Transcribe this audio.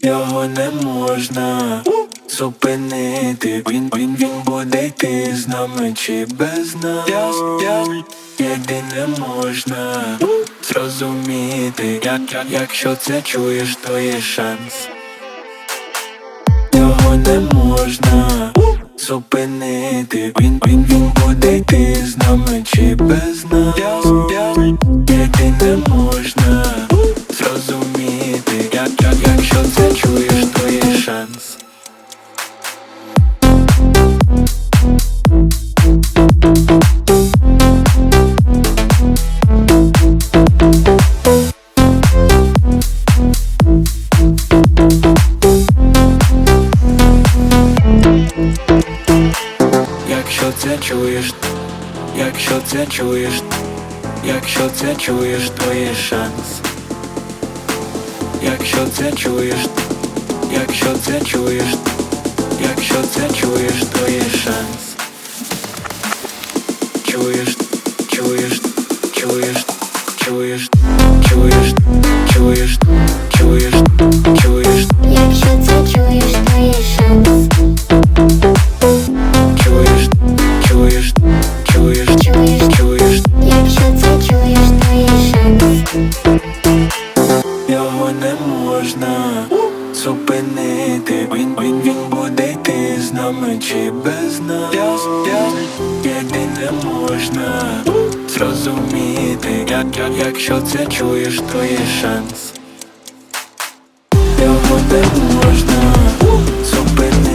Його не можна зупинити. Він буде йти з нами чи без нас. Єдине можна зрозуміти, якщо це чуєш, то є шанс. Його не можна зупинити. Він буде йти з нами чи без нас. Єдине можна зрозуміти, якщо це чуєш, то є шанс. Якщо це чуєш, якщо це чуєш, якщо це чуєш, то є шанс. Якщо це чуєш, якщо це чуєш, якщо це чуєш, то є шанс. Чуєш, чуєш, чуєш, чуєш, чуєш, чуєш, чуєш, чуєш. Якщо це чуєш, то є шанс. Чуєш, чуєш, чуєш, чуєш. Якщо це чуєш, то є шанс. Його не можна зупинити. Він буде йти з нами чи без нас. Єдине можна зрозуміти, якщо це чуєш, то є шанс. Його не можна зупинити.